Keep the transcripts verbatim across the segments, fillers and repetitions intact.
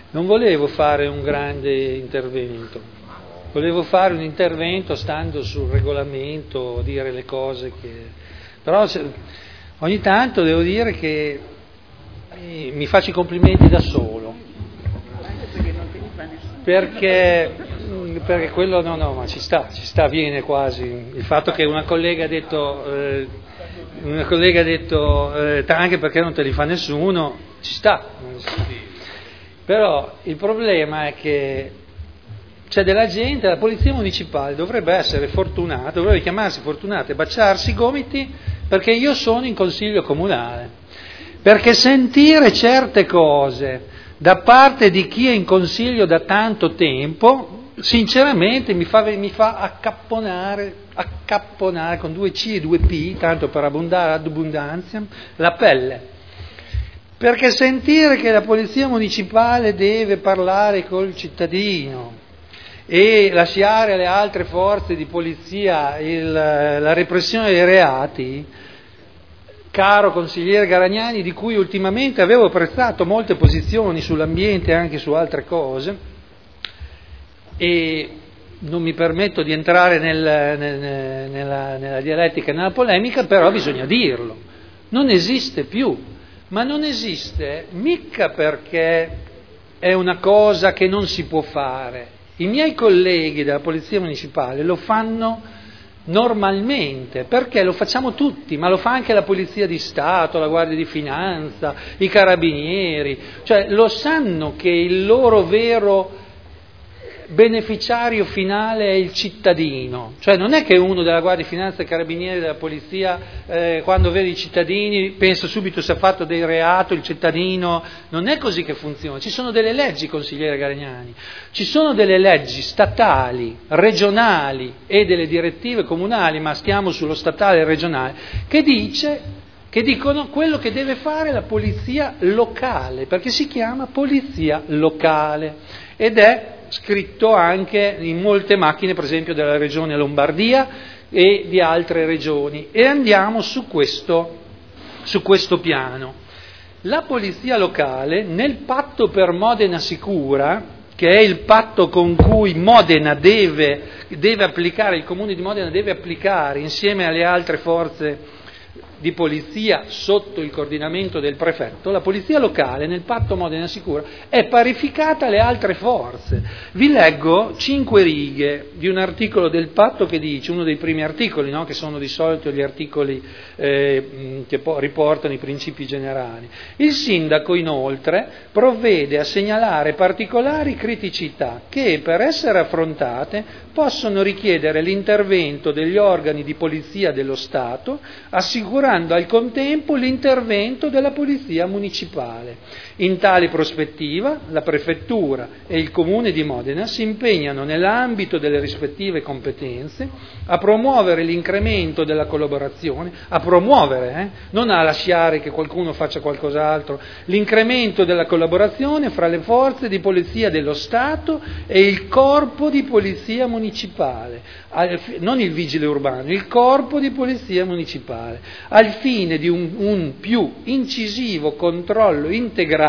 non volevo fare un grande intervento, volevo fare un intervento stando sul regolamento, dire le cose che... però se... ogni tanto devo dire che eh, mi faccio i complimenti da solo, perché, perché quello no, no, ma ci sta, ci sta, viene quasi, il fatto che una collega ha detto... Eh, una collega ha detto eh, anche perché non te li fa nessuno, ci sta, però il problema è che c'è della gente, la polizia municipale dovrebbe essere fortunata, dovrebbe chiamarsi fortunata e baciarsi i gomiti perché io sono in consiglio comunale, perché sentire certe cose da parte di chi è in consiglio da tanto tempo sinceramente mi fa, mi fa accapponare, accapponare con due C e due P, tanto per abbondare ad abbondanza, la pelle. Perché sentire che la polizia municipale deve parlare col cittadino e lasciare alle altre forze di polizia il, la repressione dei reati, caro consigliere Garagnani, di cui ultimamente avevo apprezzato molte posizioni sull'ambiente e anche su altre cose, e non mi permetto di entrare nel, nel, nella, nella dialettica e nella polemica, però bisogna dirlo, non esiste più, ma non esiste mica perché è una cosa che non si può fare. I miei colleghi della Polizia Municipale lo fanno normalmente, perché lo facciamo tutti, ma lo fa anche la Polizia di Stato, la Guardia di Finanza, i Carabinieri, cioè lo sanno che il loro vero beneficiario finale è il cittadino, cioè non è che uno della Guardia di Finanza, dei Carabinieri, della Polizia, eh, quando vede i cittadini pensa subito se ha fatto dei reati il cittadino, non è così che funziona, ci sono delle leggi, consigliere Garagnani, ci sono delle leggi statali, regionali e delle direttive comunali, ma stiamo sullo statale e regionale, che dice, che dicono quello che deve fare la polizia locale, perché si chiama polizia locale ed è scritto anche in molte macchine, per esempio della regione Lombardia e di altre regioni, e andiamo su questo, su questo piano. La polizia locale nel patto per Modena Sicura, che è il patto con cui Modena deve, deve applicare, il comune di Modena deve applicare insieme alle altre forze di polizia sotto il coordinamento del prefetto, la polizia locale nel patto Modena Sicura è parificata alle altre forze. Vi leggo cinque righe di un articolo del patto che dice, uno dei primi articoli, no? Che sono di solito gli articoli eh, che po- riportano i principi generali. Il sindaco inoltre provvede a segnalare particolari criticità che per essere affrontate possono richiedere l'intervento degli organi di polizia dello Stato, assicurando al contempo l'intervento della polizia municipale. In tale prospettiva, la prefettura e il comune di Modena si impegnano nell'ambito delle rispettive competenze a promuovere l'incremento della collaborazione, a promuovere, eh, non a lasciare che qualcuno faccia qualcos'altro, l'incremento della collaborazione fra le forze di polizia dello Stato e il corpo di polizia municipale, non il vigile urbano, il corpo di polizia municipale, al fine di un, un più incisivo controllo integrato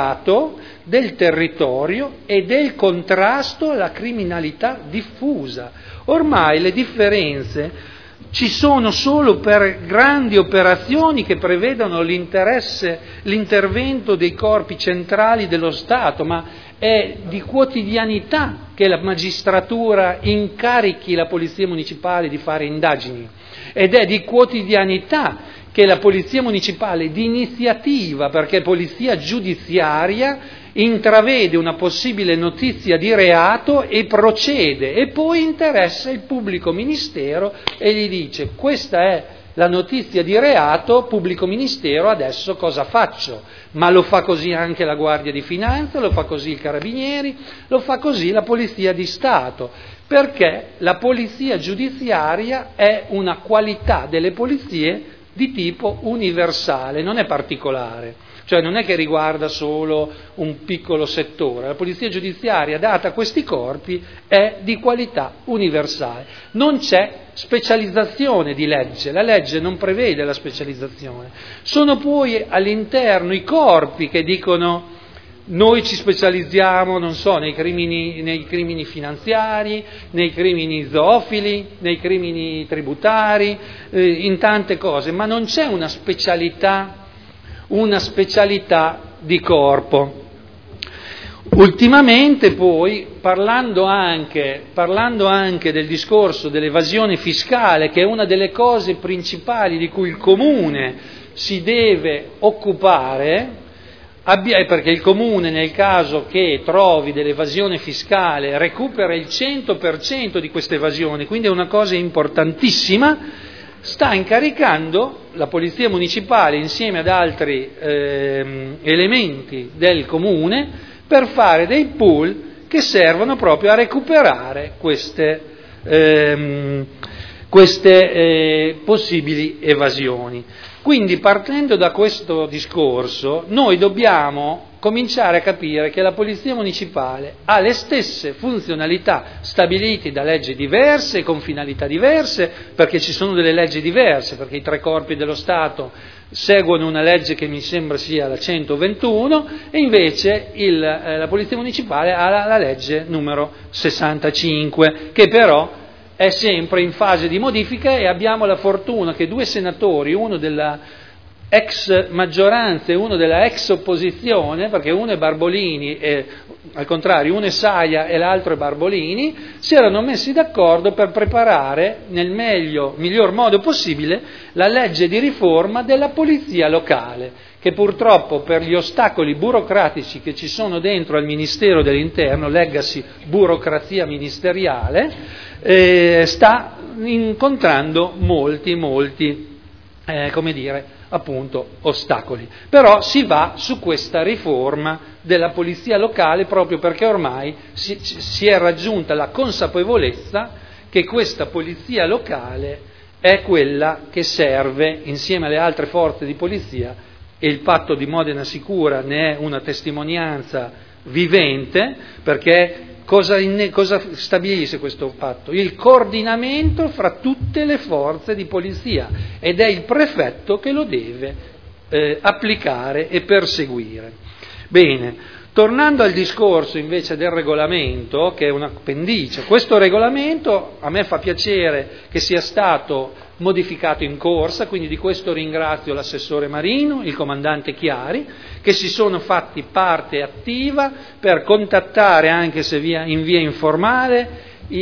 del territorio e del contrasto alla criminalità diffusa. Ormai le differenze ci sono solo per grandi operazioni che prevedono l'interesse, l'intervento dei corpi centrali dello Stato, ma è di quotidianità che la magistratura incarichi la polizia municipale di fare indagini, ed è di quotidianità che la polizia municipale di iniziativa, perché polizia giudiziaria, intravede una possibile notizia di reato e procede, e poi interessa il pubblico ministero e gli dice: questa è la notizia di reato, pubblico ministero, adesso cosa faccio? Ma lo fa così anche la Guardia di Finanza, lo fa così i Carabinieri, lo fa così la Polizia di Stato, perché la polizia giudiziaria è una qualità delle polizie di tipo universale, non è particolare, cioè non è che riguarda solo un piccolo settore. La polizia giudiziaria data a questi corpi è di qualità universale, non c'è specializzazione di legge, la legge non prevede la specializzazione, sono poi all'interno i corpi che dicono noi ci specializziamo, non so, nei crimini, nei crimini finanziari, nei crimini zoofili, nei crimini tributari, eh, in tante cose, ma non c'è una specialità, una specialità di corpo. Ultimamente poi, parlando anche, parlando anche del discorso dell'evasione fiscale, che è una delle cose principali di cui il Comune si deve occupare, abbia, perché il Comune, nel caso che trovi dell'evasione fiscale, recupera il cento per cento di questa evasione, quindi è una cosa importantissima, sta incaricando la Polizia Municipale insieme ad altri eh, elementi del Comune per fare dei pool che servono proprio a recuperare queste, ehm, queste eh, possibili evasioni. Quindi, partendo da questo discorso, noi dobbiamo cominciare a capire che la Polizia Municipale ha le stesse funzionalità stabilite da leggi diverse, con finalità diverse, perché ci sono delle leggi diverse, perché i tre corpi dello Stato seguono una legge che mi sembra sia la centoventuno e invece il, eh, la Polizia Municipale ha la, la legge numero sessantacinque, che però è sempre in fase di modifica, e abbiamo la fortuna che due senatori, uno della ex maggioranza e uno della ex opposizione, perché uno è Barbolini e al contrario uno è Saia e l'altro è Barbolini, si erano messi d'accordo per preparare nel meglio, miglior modo possibile la legge di riforma della polizia locale, che purtroppo per gli ostacoli burocratici che ci sono dentro al Ministero dell'Interno, leggasi burocrazia ministeriale, eh, sta incontrando molti, molti, eh, come dire, appunto ostacoli. Però si va su questa riforma della polizia locale proprio perché ormai si, si è raggiunta la consapevolezza che questa polizia locale è quella che serve insieme alle altre forze di polizia, e il patto di Modena Sicura ne è una testimonianza vivente, perché cosa, cosa stabilisce questo patto? Il coordinamento fra tutte le forze di polizia, ed è il prefetto che lo deve eh, applicare e perseguire. Bene, tornando al discorso invece del regolamento, che è un appendice, questo regolamento a me fa piacere che sia stato modificato in corsa, quindi di questo ringrazio l'assessore Marino, il comandante Chiari, che si sono fatti parte attiva per contattare, anche se via, in via informale, i,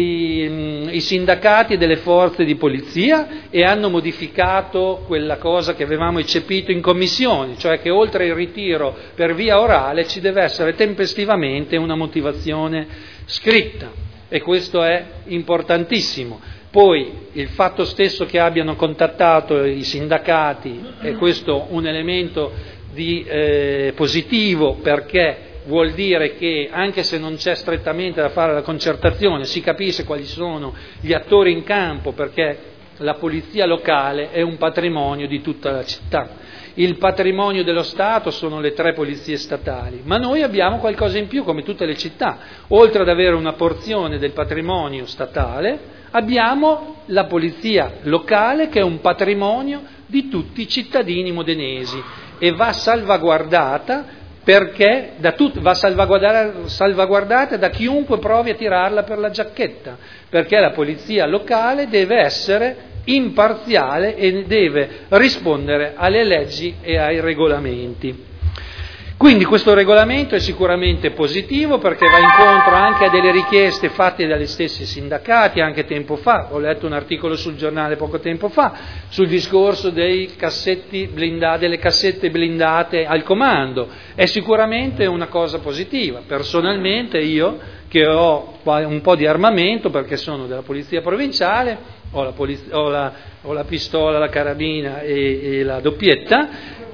i, i sindacati delle forze di polizia, e hanno modificato quella cosa che avevamo eccepito in commissione, cioè che oltre il ritiro per via orale ci deve essere tempestivamente una motivazione scritta, e questo è importantissimo. Poi il fatto stesso che abbiano contattato i sindacati è questo un elemento di, eh, positivo, perché vuol dire che anche se non c'è strettamente da fare la concertazione si capisce quali sono gli attori in campo, perché la polizia locale è un patrimonio di tutta la città. Il patrimonio dello Stato sono le tre polizie statali, ma noi abbiamo qualcosa in più come tutte le città. Oltre ad avere una porzione del patrimonio statale, abbiamo la polizia locale, che è un patrimonio di tutti i cittadini modenesi e va salvaguardata, perché da tut- va salvaguardata, salvaguardata da chiunque provi a tirarla per la giacchetta, perché la polizia locale deve essere imparziale e deve rispondere alle leggi e ai regolamenti. Quindi questo regolamento è sicuramente positivo, perché va incontro anche a delle richieste fatte dagli stessi sindacati anche tempo fa. Ho letto un articolo sul giornale poco tempo fa sul discorso dei cassetti blindati, delle cassette blindate al comando. È sicuramente una cosa positiva. Personalmente io, che ho un po' di armamento perché sono della polizia provinciale, ho la, poliz- ho la, ho la pistola, la carabina e, e la doppietta,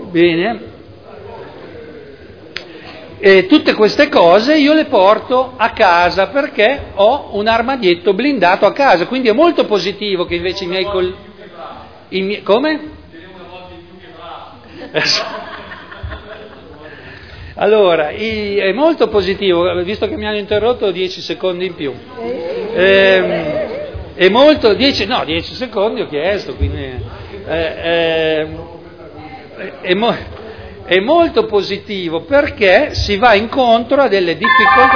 bene. E tutte queste cose io le porto a casa perché ho un armadietto blindato a casa, quindi è molto positivo che invece i miei colleghi... Come? Allora, i, è molto positivo, visto che mi hanno interrotto, dieci secondi in più. Ehm, è molto... dieci, no, dieci secondi ho chiesto, quindi... Eh, eh, è, mo, è molto positivo perché si va incontro a delle difficoltà